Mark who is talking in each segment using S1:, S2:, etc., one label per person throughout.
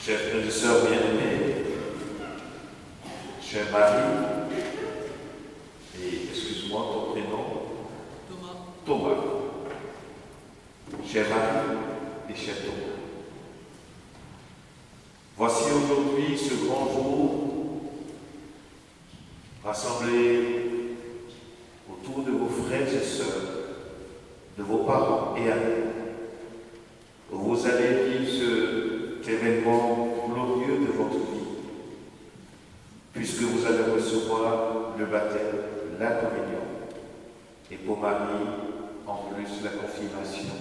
S1: Chers frères et sœurs bien-aimés, cher Marie, et excuse-moi ton prénom, Thomas. Cher Marie et cher Thomas. Voici aujourd'hui ce grand jour, rassemblés autour de vos frères et sœurs, de vos parents et amis, où vous allez vivre cet événement glorieux de votre vie, puisque vous allez recevoir le baptême, la communion, et pour Marie, en plus, la confirmation.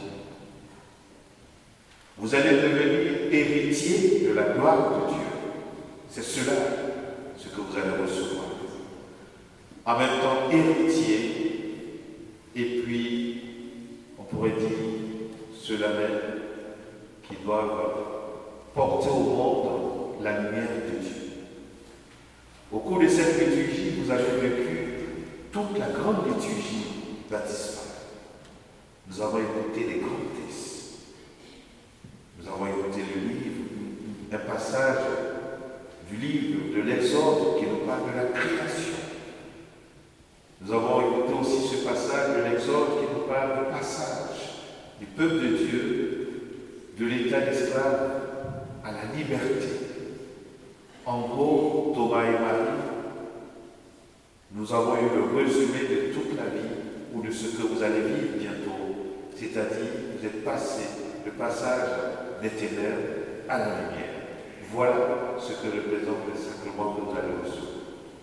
S1: Vous allez devenir héritier de la gloire de Dieu. C'est cela, ce que vous allez recevoir. En même temps, héritier, et puis, on pourrait dire, ceux-là même qui doivent porter au monde la lumière de Dieu. Au cours de cette liturgie, vous avez vécu toute la grande liturgie baptismale. Nous avons écouté les grandes textes. Nous avons écouté le livre, un passage du livre de l'Exode qui nous parle de la création. Nous avons écouté aussi ce passage de l'Exode qui nous parle du passage du peuple de Dieu, de l'état d'esclave à la liberté. En gros, Thomas et Marie, nous avons eu le résumé de toute la vie ou de ce que vous allez vivre bientôt. C'est-à-dire, vous êtes passé le passage des ténèbres à la lumière. Voilà ce que représente le sacrement que vous allez recevoir.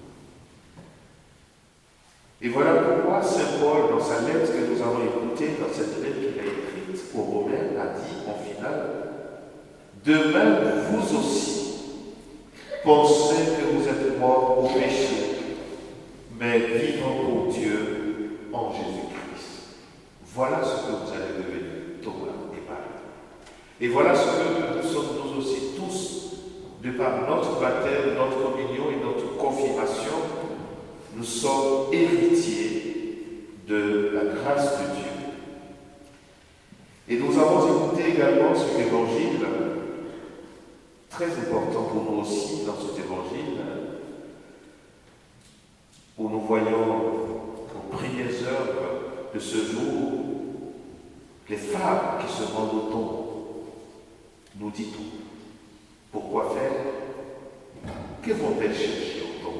S1: Et voilà pourquoi Saint Paul, dans sa lettre que nous avons écoutée, dans cette lettre qu'il a écrite aux Romains, a dit en finale, de même vous aussi, pensez que vous êtes morts au péché, mais vivants pour Dieu en Jésus-Christ. Voilà ce que vous allez devenir, Thomas et Marie. Et voilà ce que nous sommes nous aussi tous, de par notre baptême, notre communion et notre confirmation, nous sommes héritiers de la grâce de Dieu. Et nous avons écouté également cet évangile, très important pour nous aussi dans cet évangile, où nous voyons aux premières heures de ce jour les femmes qui se rendent au tombeau. Nous dit-on. Pourquoi faire? Que vont-elles chercher au tombeau?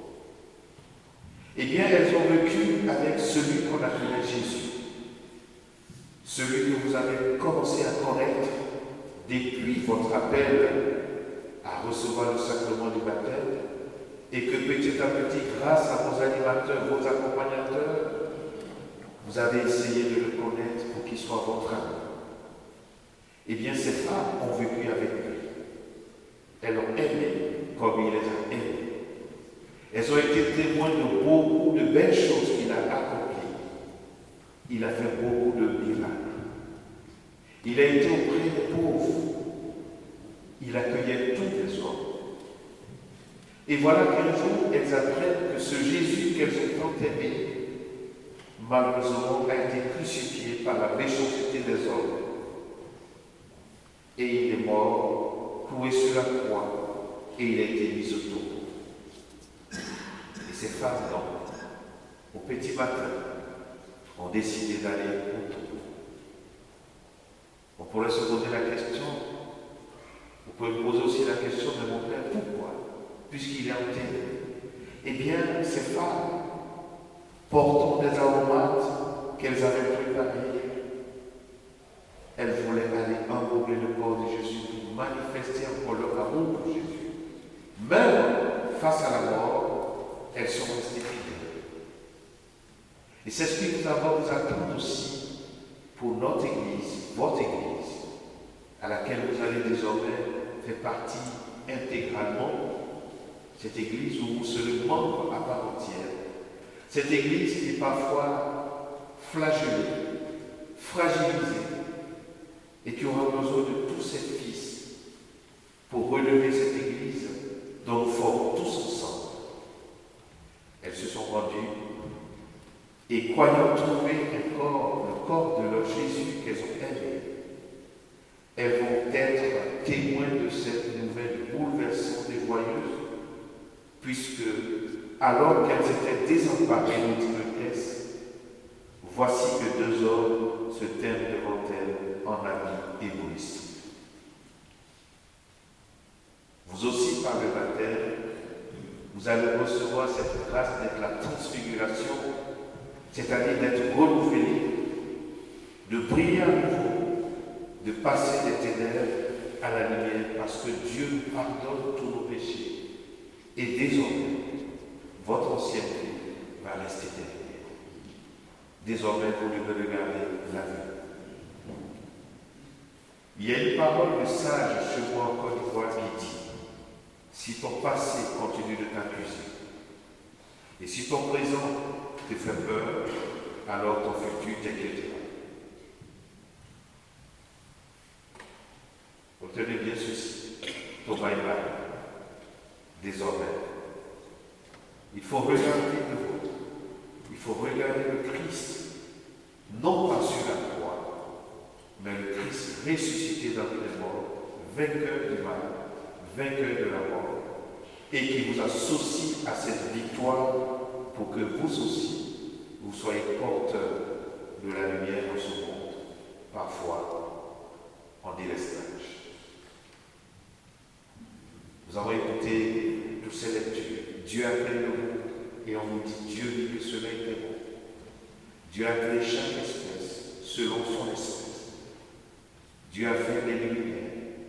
S1: Eh bien, elles ont vécu avec celui qu'on appelait Jésus. Celui que vous avez commencé à connaître depuis votre appel à recevoir le sacrement du baptême, et que petit à petit, grâce à vos animateurs, vos accompagnateurs, vous avez essayé de le connaître pour qu'il soit votre ami. Eh bien, ces femmes ont vécu avec lui. Elles l'ont aimé comme il les a aimés. Elles ont été témoins de beaucoup de belles choses qu'il a accomplies. Il a fait beaucoup de miracles. Il a été auprès des pauvres. Il accueillait tous les hommes. Et voilà qu'un jour, elles apprennent que ce Jésus qu'elles ont tant aimé, malheureusement, a été crucifié par la méchanceté des hommes. Et il est mort, cloué sur la croix, et il a été mis au tombeau. Et ces femmes, donc, au petit matin, ont décidé d'aller au tombeau. On pourrait se poser la question, vous pouvez me poser aussi la question de mon père, pourquoi? Puisqu'il est enterré. Eh bien, ces femmes, portant des aromates qu'elles avaient préparés, elles voulaient aller enrobler le corps de Jésus pour manifester encore leur amour pour Jésus. Même face à la mort, elles sont restées fidèles. Et c'est ce qui nous attend aussi pour notre Église, votre Église, à laquelle vous allez désormais faire partie intégralement. Cette Église où vous serez membre à part entière. Cette Église qui est parfois flagellée, fragilisée, et qui aura besoin de tous ses fils pour relever cette Église dont nous formons tous ensemble. Elles se sont rendues et croyant trouver le corps de leur Jésus qu'elles ont aimé, elles vont être témoins de cette nouvelle nouvelles bouleversantes et joyeuses, puisque, alors qu'elles étaient désemparées, nous dit l'hôtesse, voici que deux hommes se tiennent devant elles en habits éblouissants. Vous aussi, par le baptême, vous allez recevoir cette grâce d'être la transfiguration, c'est-à-dire d'être renouvelé, de briller à nouveau, de passer des ténèbres à la lumière, parce que Dieu nous pardonne tous nos péchés. Et désormais, votre ancienne vie va rester derrière. Désormais, vous devez regarder la vie. Il y a une parole de sage chez moi en Côte d'Ivoire qui dit: si ton passé continue de t'accuser, et si ton présent te fait peur, alors ton futur t'inquiétera. Retenez bien ceci, ton bye-bye. Désormais, il faut regarder devant, il faut regarder le Christ, non pas sur la croix, mais le Christ ressuscité dans les morts, vainqueur du mal, vainqueur de la mort, et qui vous associe à cette victoire pour que vous aussi, vous soyez porteurs de la lumière dans ce monde, parfois en délestage. Nous avons écouté toutes ces lectures. Dieu a créé le monde et on nous dit Dieu dit que cela était bon. Dieu a créé chaque espèce selon son espèce. Dieu a fait les lumières.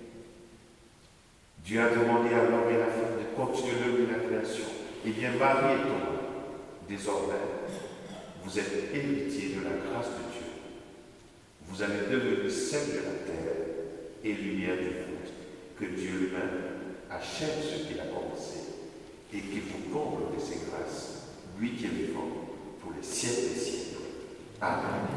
S1: Dieu a demandé à l'homme et à la femme de continuer l'œuvre de la création. Eh bien, Marie et Thomas, désormais, vous êtes héritiers de la grâce de Dieu. Vous allez devenir sel de la terre et lumière du monde. Que Dieu lui-même achève ce qu'il a commencé et qu'il vous comble de ses grâces, lui qui est vivant pour les siècles des siècles. Amen.